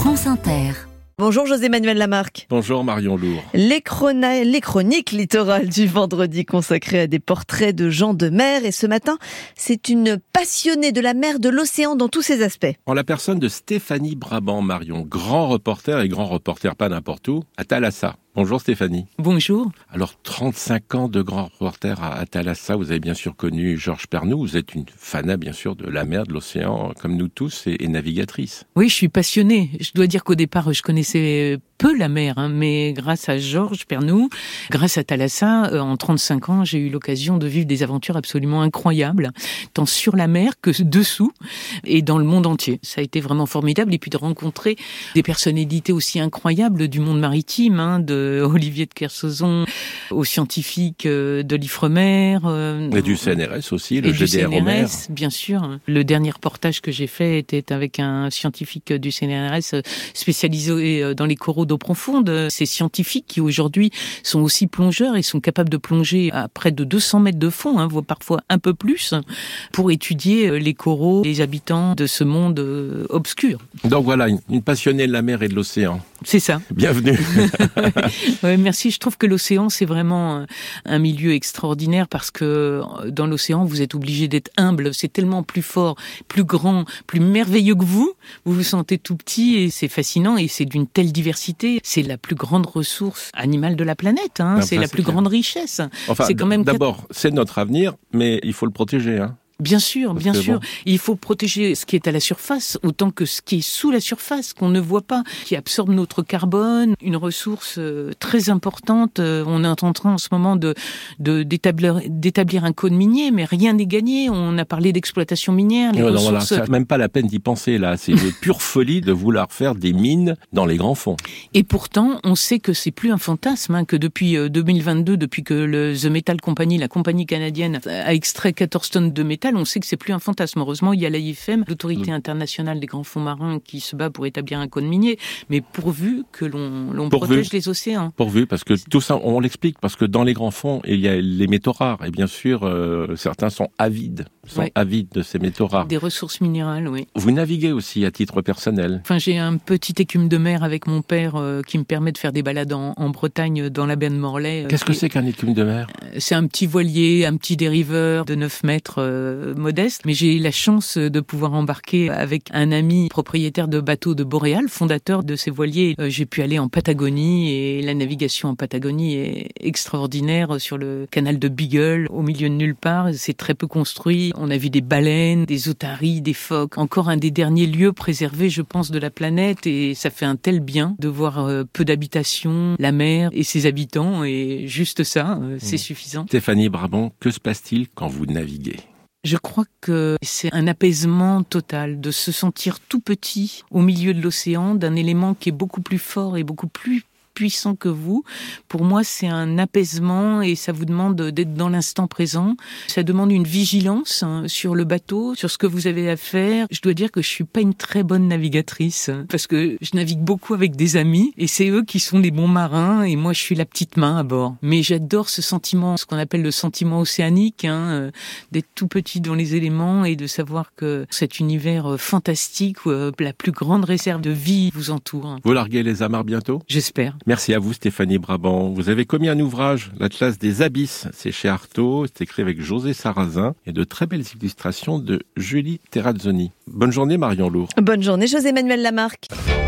France Inter. Bonjour José-Manuel Lamarque. Bonjour Marion Lourd. Les chroniques littorales du vendredi consacrées à des portraits de gens de mer. Et ce matin, c'est une passionnée de la mer, de l'océan dans tous ses aspects. En la personne de Stéphanie Brabant, Marion, grand reporter pas n'importe où, à Thalassa. Bonjour Stéphanie. Bonjour. Alors 35 ans de grand reporter à Thalassa, vous avez bien sûr connu Georges Pernoud, vous êtes une fanat bien sûr de la mer, de l'océan, comme nous tous, et navigatrice. Oui, je suis passionnée. Je dois dire qu'au départ, je connaissais peu la mer, mais grâce à Georges Pernoud, grâce à Thalassa, en 35 ans, j'ai eu l'occasion de vivre des aventures absolument incroyables, tant sur la mer que dessous, et dans le monde entier. Ça a été vraiment formidable, et puis de rencontrer des personnalités aussi incroyables du monde maritime, de Olivier de Kersauzon, aux scientifiques de l'Ifremer. Et du CNRS aussi, le GDR du CNRS, bien sûr. Le dernier reportage que j'ai fait était avec un scientifique du CNRS spécialisé dans les coraux d'eau profonde. Ces scientifiques qui aujourd'hui sont aussi plongeurs et sont capables de plonger à près de 200 mètres de fond, voire parfois un peu plus, pour étudier les coraux, les habitants de ce monde obscur. Donc voilà, une passionnée de la mer et de l'océan. C'est ça. Bienvenue. Ouais, merci. Je trouve que l'océan, c'est vraiment un milieu extraordinaire parce que dans l'océan, vous êtes obligé d'être humble. C'est tellement plus fort, plus grand, plus merveilleux que vous. Vous vous sentez tout petit et c'est fascinant et c'est d'une telle diversité. C'est la plus grande ressource animale de la planète. C'est la plus grande richesse. Enfin, c'est quand même d'abord, c'est notre avenir, mais il faut le protéger. Bien sûr, bien sûr. Bon. Il faut protéger ce qui est à la surface autant que ce qui est sous la surface, qu'on ne voit pas, qui absorbe notre carbone, une ressource très importante. On est en train en ce moment d'établir un code minier, mais rien n'est gagné. On a parlé d'exploitation minière, les ressources... Voilà, c'est même pas la peine d'y penser là. C'est une pure folie de vouloir faire des mines dans les grands fonds. Et pourtant, on sait que c'est plus un fantasme, que depuis 2022, depuis que The Metal Company, la compagnie canadienne, a extrait 14 tonnes de métal, on sait que c'est plus un fantasme. Heureusement, il y a l'AIFM, l'autorité internationale des grands fonds marins, qui se bat pour établir un code minier, mais pourvu que l'on protège les océans. Pourvu, parce que tout ça, on l'explique, parce que dans les grands fonds, il y a les métaux rares, et bien sûr, certains sont avides de ces métaux rares. Des ressources minérales, oui. Vous naviguez aussi à titre personnel. Enfin, j'ai un petit écume de mer avec mon père qui me permet de faire des balades en Bretagne, dans la baie de Morlaix. Qu'est-ce que c'est qu'un écume de mer ? C'est un petit voilier, un petit dériveur de 9 mètres, modeste, mais j'ai eu la chance de pouvoir embarquer avec un ami propriétaire de bateau de Boréal, fondateur de ces voiliers. J'ai pu aller en Patagonie et la navigation en Patagonie est extraordinaire sur le canal de Beagle, au milieu de nulle part. C'est très peu construit. On a vu des baleines, des otaries, des phoques. Encore un des derniers lieux préservés, je pense, de la planète, et ça fait un tel bien de voir peu d'habitations, la mer et ses habitants, et juste ça, c'est suffisant. Stéphanie Brabant, que se passe-t-il quand vous naviguez ? Je crois que c'est un apaisement total de se sentir tout petit au milieu de l'océan, d'un élément qui est beaucoup plus fort et beaucoup plus puissant que vous. Pour moi, c'est un apaisement et ça vous demande d'être dans l'instant présent. Ça demande une vigilance sur le bateau, sur ce que vous avez à faire. Je dois dire que je suis pas une très bonne navigatrice parce que je navigue beaucoup avec des amis et c'est eux qui sont les bons marins et moi, je suis la petite main à bord. Mais j'adore ce sentiment, ce qu'on appelle le sentiment océanique, d'être tout petit dans les éléments et de savoir que cet univers fantastique où la plus grande réserve de vie vous entoure. Vous larguez les amarres bientôt ? J'espère. Merci à vous Stéphanie Brabant. Vous avez commis un ouvrage, l'Atlas des Abysses. C'est chez Artaud, c'est écrit avec José Sarrazin et de très belles illustrations de Julie Terrazzoni. Bonne journée Marion Lourd. Bonne journée José-Manuel Lamarque.